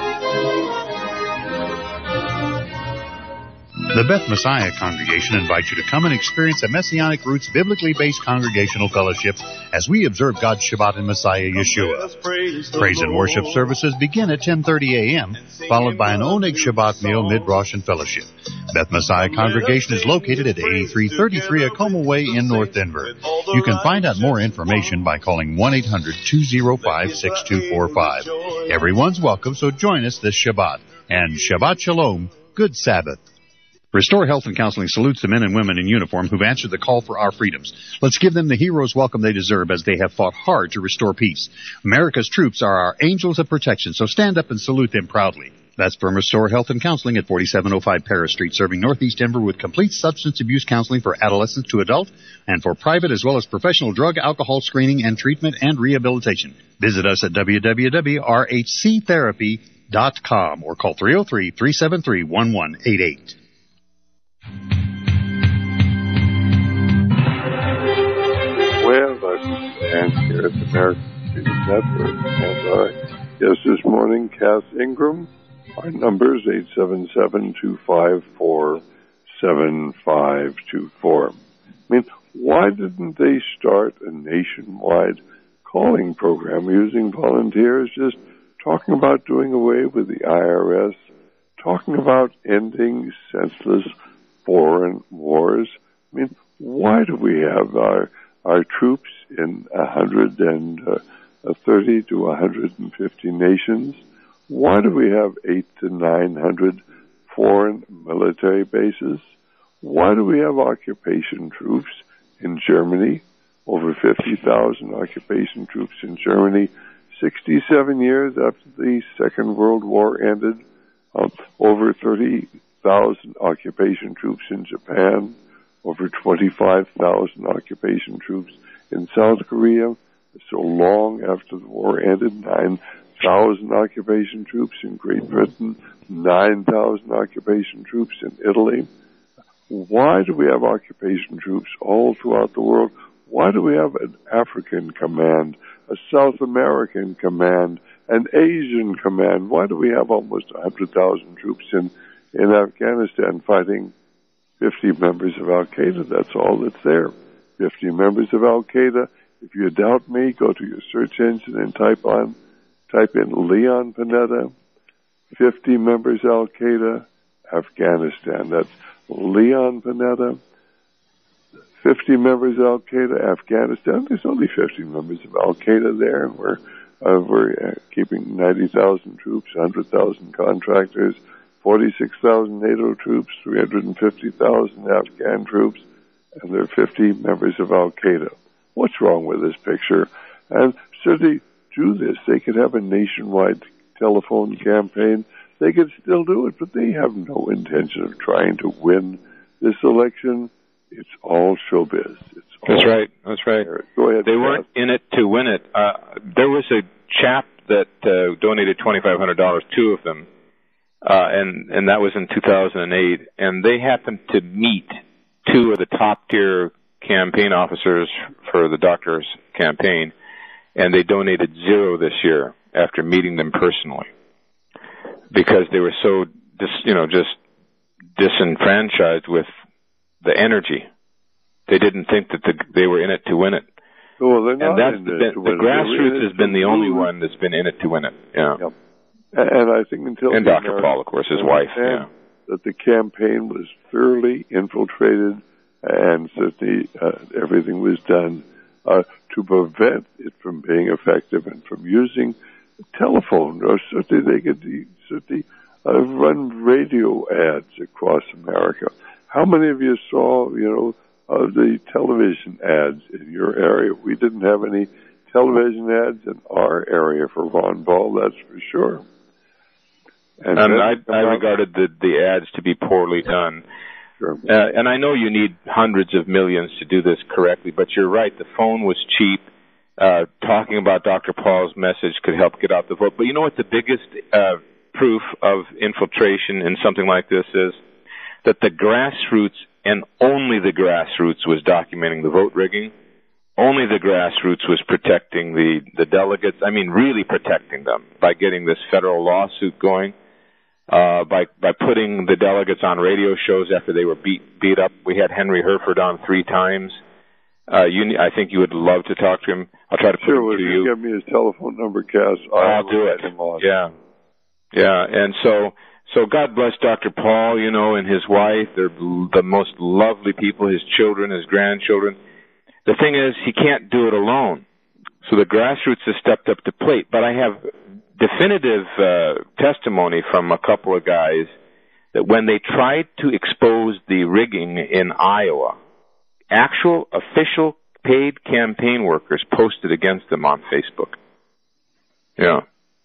Speaker 7: The Beth Messiah Congregation invites you to come and experience a Messianic Roots biblically based congregational fellowship as we observe God's Shabbat in Messiah Yeshua. Praise and worship services begin at ten thirty a.m., followed by an Oneg Shabbat meal, mid-Rosh, and fellowship. Beth Messiah Congregation is located at eighty-three thirty-three Acoma Way in North Denver. You can find out more information by calling one eight hundred, two oh five, six two four five. Everyone's welcome, so join us this Shabbat. And Shabbat Shalom, good Sabbath. Restore Health and Counseling salutes the men and women in uniform who've answered the call for our freedoms. Let's give them the hero's welcome they deserve as they have fought hard to restore peace. America's troops are our angels of protection, so stand up and salute them proudly. That's from Restore Health and Counseling at forty-seven oh five Paris Street, serving Northeast Denver with complete substance abuse counseling for adolescents to adult and for private as well as professional drug, alcohol screening and treatment and rehabilitation. Visit us at w w w dot r h c therapy dot com or call three oh three, three seven three, one one eight eight.
Speaker 3: Well, I'm Dan here at the American Freedom Network, and our guest this morning, Cass Ingram. Our number is eight seven seven, two five four, seven five two four. I mean, why didn't they start a nationwide calling program using volunteers, just talking about doing away with the I R S, talking about ending senseless foreign wars? I mean, why do we have our our troops in one hundred thirty to one hundred fifty nations? Why do we have eight to nine hundred foreign military bases? Why do we have occupation troops in Germany? Over fifty thousand occupation troops in Germany, sixty-seven years after the Second World War ended. Uh, over thirty thousand occupation troops in Japan, over twenty-five thousand occupation troops in South Korea. So long after the war ended, nine thousand occupation troops in Great Britain, nine thousand occupation troops in Italy. Why do we have occupation troops all throughout the world? Why do we have an African command, a South American command, an Asian command? Why do we have almost one hundred thousand troops in, in Afghanistan fighting fifty members of Al-Qaeda? That's all that's there. fifty members of Al-Qaeda. If you doubt me, go to your search engine and type on, type in Leon Panetta, fifty members Al-Qaeda, Afghanistan. That's Leon Panetta, fifty members Al-Qaeda, Afghanistan. There's only fifty members of Al-Qaeda there, and we're, uh, we're uh, keeping ninety thousand troops, one hundred thousand contractors, forty-six thousand NATO troops, three hundred fifty thousand Afghan troops, and there are fifty members of Al-Qaeda. What's wrong with this picture? And should they do this, they could have a nationwide telephone campaign. They could still do it, but they have no intention of trying to win this election. It's all showbiz. It's all
Speaker 4: That's right. That's right.
Speaker 3: Go ahead.
Speaker 4: They weren't in it to win it. Uh, there was a chap that uh, donated twenty-five hundred dollars, two of them, uh, and and that was in two thousand eight. And they happened to meet two of the top-tier campaign officers for the doctor's campaign, and they donated zero this year after meeting them personally because they were so, dis, you know, just disenfranchised with the energy. They didn't think that the, they were in it to win it.
Speaker 3: Well, they're not
Speaker 4: and that's
Speaker 3: in
Speaker 4: the,
Speaker 3: it to
Speaker 4: the
Speaker 3: win
Speaker 4: grassroots
Speaker 3: it.
Speaker 4: has been the only one that's been in it to win it. Yeah.
Speaker 3: Yep. And I think until
Speaker 4: and Doctor Paul, of course, his wife. Yeah.
Speaker 3: That the campaign was thoroughly infiltrated, and that the uh, everything was done uh, to prevent it from being effective and from using telephone, or so that they could so they, uh, run radio ads across America. How many of you saw, you know, uh, the television ads in your area? We didn't have any television ads in our area for Ron Paul, that's for sure. And,
Speaker 4: and I, I regarded the, the ads to be poorly done.
Speaker 3: Sure.
Speaker 4: Uh, and I know you need hundreds of millions to do this correctly, but you're right. The phone was cheap. Uh, talking about Doctor Paul's message could help get out the vote. But you know what the biggest uh, proof of infiltration in something like this is? That the grassroots, and only the grassroots, was documenting the vote rigging. Only the grassroots was protecting the, the delegates. I mean, really protecting them by getting this federal lawsuit going. Uh, by, by putting the delegates on radio shows after they were beat, beat up. We had Henry Herford on three times. Uh, you, I think you would love to talk to him. I'll try to put
Speaker 3: sure,
Speaker 4: him to
Speaker 3: you.
Speaker 4: you.
Speaker 3: Sure, give me his telephone number, Cass.
Speaker 4: I'll do it. Yeah. Yeah, and so, so God bless Doctor Paul, you know, and his wife. They're the most lovely people, his children, his grandchildren. The thing is, he can't do it alone. So the grassroots has stepped up to plate. But I have definitive uh, testimony from a couple of guys that when they tried to expose the rigging in Iowa, actual official paid campaign workers posted against them on Facebook. Yeah.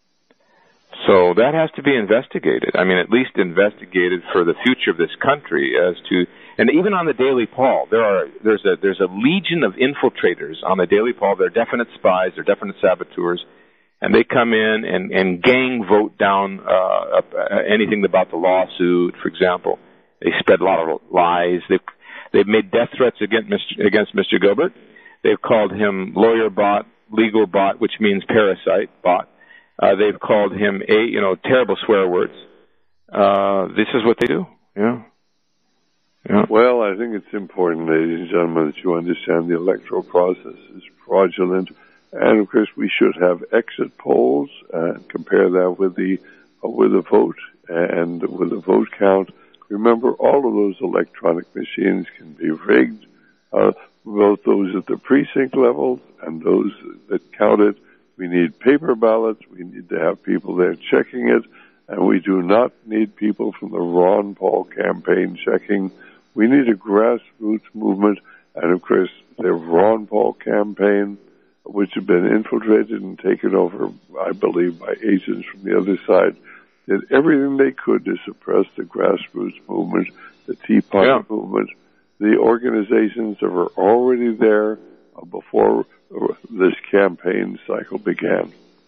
Speaker 4: So that has to be investigated. I mean, at least investigated for the future of this country as to, and even on the Daily Paul, there are, there's a, there's a legion of infiltrators on the Daily Paul. They're definite spies, they're definite saboteurs, and they come in and, and gang vote down, uh, anything about the lawsuit, for example. They spread a lot of lies. They've, they've made death threats against Mister against Mister Gilbert. They've called him lawyer bot, legal bot, which means parasite bot. Uh, they've called him a, you know, terrible swear words. Uh, this is what they do. Yeah. Yeah.
Speaker 3: Well, I think it's important, ladies and gentlemen, that you understand the electoral process is fraudulent. And of course, we should have exit polls and compare that with the, uh, with the vote and with the vote count. Remember, all of those electronic machines can be rigged, uh, both those at the precinct level and those that counted. We need paper ballots. We need to have people there checking it. And we do not need people from the Ron Paul campaign checking. We need a grassroots movement. And, of course, the Ron Paul campaign, which had been infiltrated and taken over, I believe, by agents from the other side, did everything they could to suppress the grassroots movement, the Tea Party yeah. movement, the organizations that were already there uh, before this campaign cycle began.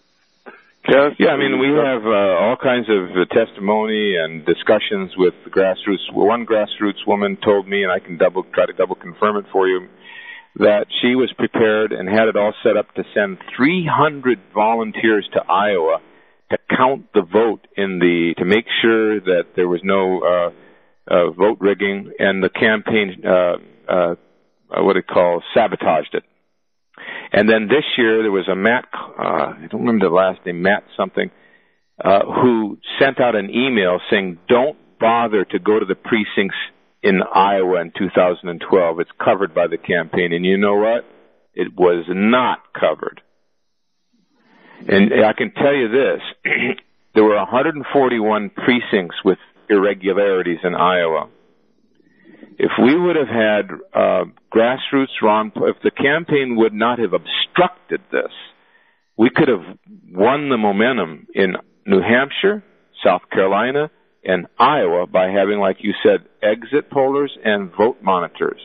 Speaker 3: Cass,
Speaker 4: yeah, I mean, we have uh, all kinds of uh, testimony and discussions with the grassroots. One grassroots woman told me, and I can double try to double confirm it for you, that she was prepared and had it all set up to send three hundred volunteers to Iowa to count the vote in the to make sure that there was no uh, uh, vote rigging, and the campaign uh, uh, what they call sabotaged it. And then this year there was a Matt, uh, I don't remember the last name, Matt something, uh, who sent out an email saying, don't bother to go to the precincts in Iowa in two thousand twelve. It's covered by the campaign. And you know what? It was not covered. And I can tell you this, there were one hundred forty-one precincts with irregularities in Iowa. If we would have had uh, grassroots Ron, if the campaign would not have obstructed this, we could have won the momentum in New Hampshire, South Carolina, and Iowa by having, like you said, exit pollers and vote monitors.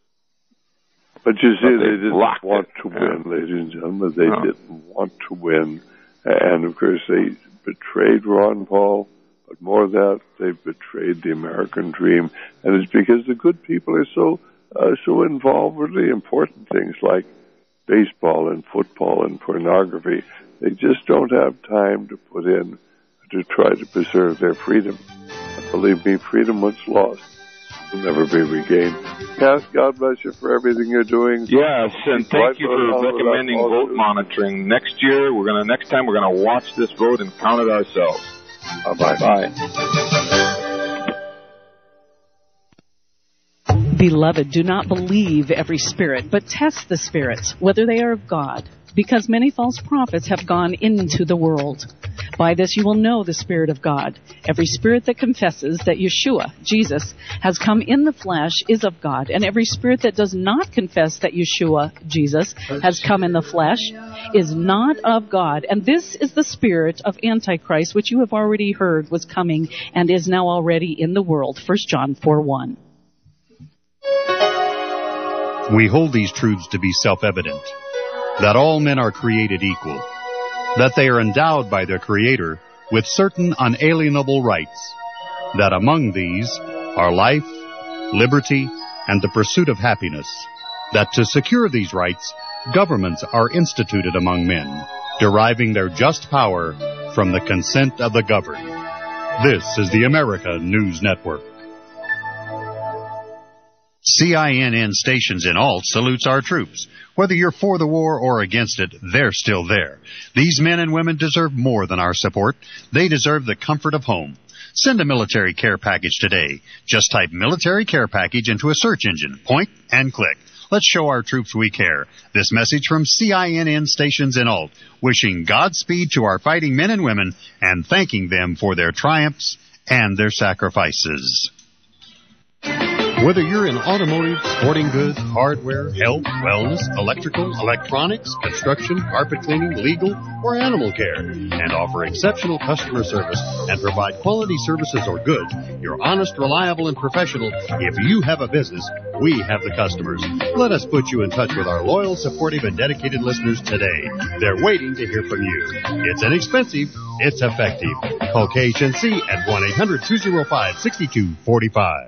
Speaker 3: But you see, but they, they didn't want
Speaker 4: it.
Speaker 3: to win, yeah. ladies and gentlemen. They
Speaker 4: no.
Speaker 3: didn't want to win. And, of course, they betrayed Ron Paul. But more than that, they've betrayed the American dream. And it's because the good people are so uh, so involved with the important things like baseball and football and pornography. They just don't have time to put in to try to preserve their freedom. And believe me, freedom once lost will never be regained. Cass, God bless you for everything you're doing.
Speaker 4: Yes, and thank you for recommending vote monitoring. Next year, we're gonna next time we're gonna watch this vote and count it ourselves.
Speaker 3: Bye-bye.
Speaker 4: Bye.
Speaker 1: Beloved, do not believe every spirit, but test the spirits, whether they are of God, because many false prophets have gone into the world. By this you will know the Spirit of God. Every spirit that confesses that Yeshua, Jesus, has come in the flesh is of God, and every spirit that does not confess that Yeshua, Jesus, has come in the flesh is not of God. And this is the spirit of Antichrist, which you have already heard was coming and is now already in the world. First John four one.
Speaker 7: We hold these truths to be self-evident, that all men are created equal, that they are endowed by their Creator with certain unalienable rights, that among these are life, liberty, and the pursuit of happiness, that to secure these rights, governments are instituted among men, deriving their just power from the consent of the governed. This is the America News Network. C I N N Stations in Alt salutes our troops. Whether you're for the war or against it, they're still there. These men and women deserve more than our support. They deserve the comfort of home. Send a military care package today. Just type military care package into a search engine, point, and click. Let's show our troops we care. This message from C I N N Stations in Alt, wishing Godspeed to our fighting men and women and thanking them for their triumphs and their sacrifices. Whether you're in automotive, sporting goods, hardware, health, wellness, electrical, electronics, construction, carpet cleaning, legal, or animal care, and offer exceptional customer service and provide quality services or goods, you're honest, reliable, and professional. If you have a business, we have the customers. Let us put you in touch with our loyal, supportive, and dedicated listeners today. They're waiting to hear from you. It's inexpensive. It's effective. Call K H N C at one eight hundred two oh five six two four five.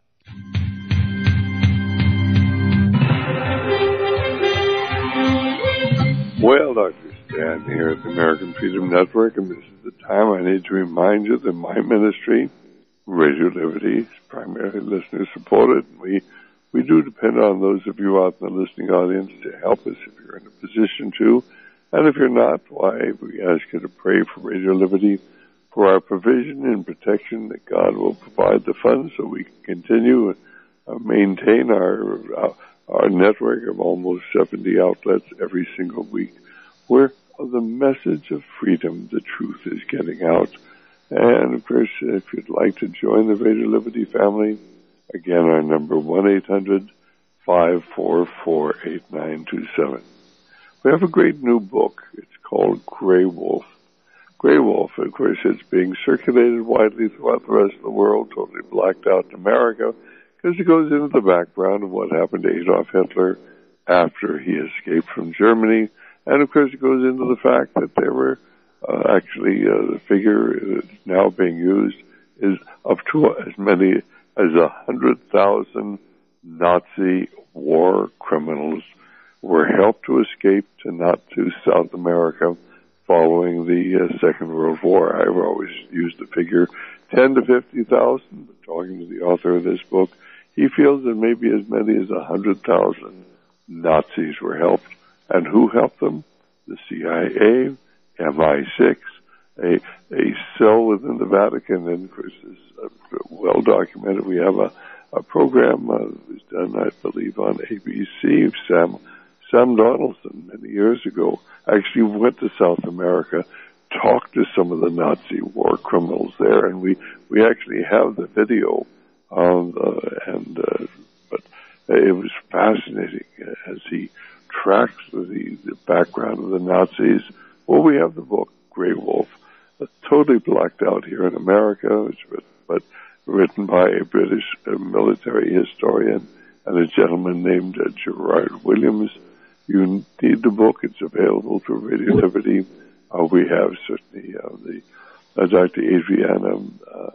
Speaker 3: Well, Doctor Stan here at the American Freedom Network, and this is the time I need to remind you that my ministry, Radio Liberty, is primarily listener-supported. We we do depend on those of you out in the listening audience to help us if you're in a position to. And if you're not, why, we ask you to pray for Radio Liberty, for our provision and protection, that God will provide the funds so we can continue and uh, maintain our uh, our network of almost seventy outlets every single week, where the message of freedom, the truth, is getting out. And, of course, if you'd like to join the Radio Liberty family, again, our number, one eight hundred five four four eight nine two seven. We have a great new book. It's called Grey Wolf. Grey Wolf, of course, it's being circulated widely throughout the rest of the world, totally blacked out in America, because it goes into the background of what happened to Adolf Hitler after he escaped from Germany. And, of course, it goes into the fact that there were uh, actually uh, the figure that's now being used is up to as many as one hundred thousand Nazi war criminals were helped to escape to not to South America following the uh, Second World War. I've always used the figure ten to fifty thousand, but talking to the author of this book, he feels that maybe as many as one hundred thousand Nazis were helped. And who helped them? The C I A, M I six, a, a cell within the Vatican, and of course it's uh, well documented. We have a, a program uh, that was done, I believe, on A B C. Sam, Sam Donaldson, many years ago, actually went to South America, talked to some of the Nazi war criminals there, and we, we actually have the video. Um, uh, and uh, but it was fascinating as he tracks the, the background of the Nazis. Well, we have the book Grey Wolf, uh, totally blacked out here in America, it's written, but written by a British uh, military historian and a gentleman named uh, Gerard Williams. You need the book. It's available through Radio Liberty. Uh, we have certainly uh, the uh, Doctor Adriana uh,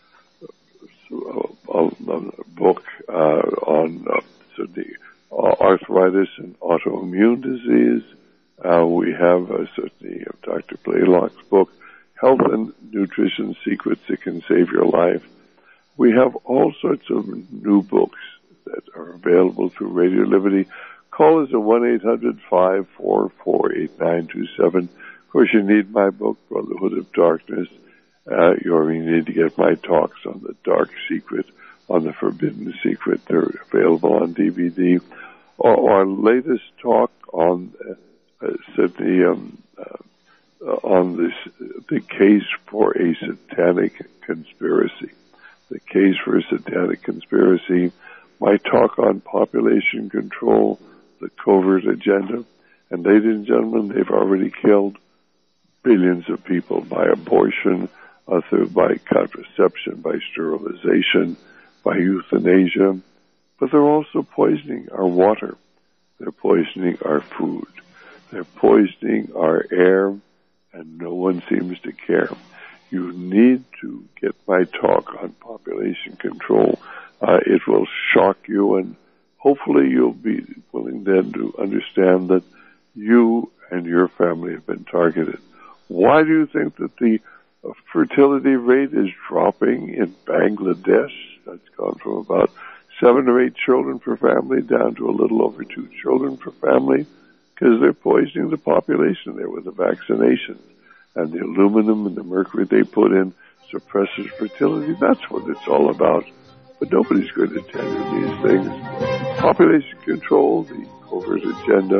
Speaker 3: a, a book uh, on uh, certainly uh, arthritis and autoimmune disease. Uh, we have uh, certainly uh, Doctor Blaylock's book, Health and Nutrition Secrets That Can Save Your Life. We have all sorts of new books that are available through Radio Liberty. Call us at one eight hundred five four four eight nine two seven. Of course, you need my book, Brotherhood of Darkness. Uh, you already need to get my talks on the dark secret, on the forbidden secret. They're available on D V D. Our, our latest talk on uh, uh, certainly um, uh, on this the case for a satanic conspiracy. The case for a satanic conspiracy. My talk on population control, the covert agenda. And ladies and gentlemen, they've already killed billions of people by abortion, uh, through, by contraception, by sterilization, by euthanasia. But they're also poisoning our water. They're poisoning our food. They're poisoning our air, and no one seems to care. You need to get my talk on population control. Uh, it will shock you, and hopefully you'll be willing then to understand that you and your family have been targeted. Why do you think that the fertility rate is dropping in Bangladesh? That's gone from about seven or eight children per family down to a little over two children per family, because they're poisoning the population there with the vaccinations. And the aluminum and the mercury they put in suppresses fertility. That's what it's all about. But nobody's going to tell you these things. Population control, the covert agenda,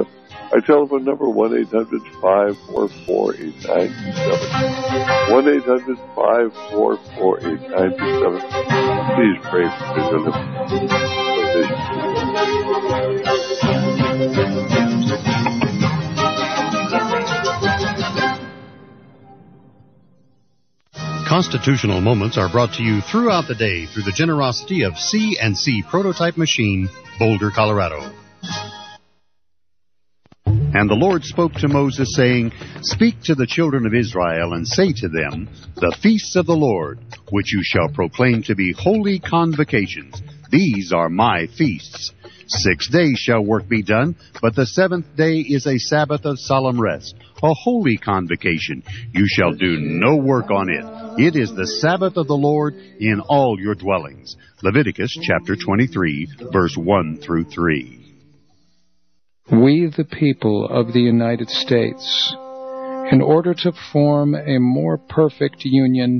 Speaker 3: Our telephone number, one eight hundred five four four eight nine two seven. one eight hundred five four four eight nine two seven. Please pray for
Speaker 6: Constitutional Moments are brought to you throughout the day through the generosity of C and C Prototype Machine, Boulder, Colorado. And the Lord spoke to Moses, saying, Speak to the children of Israel, and say to them, The feasts of the Lord, which you shall proclaim to be holy convocations, these are my feasts. Six days shall work be done, but the seventh day is a Sabbath of solemn rest, a holy convocation. You shall do no work on it. It is the Sabbath of the Lord in all your dwellings. Leviticus chapter twenty-three, verse one through three.
Speaker 8: We, the people of the United States, in order to form a more perfect union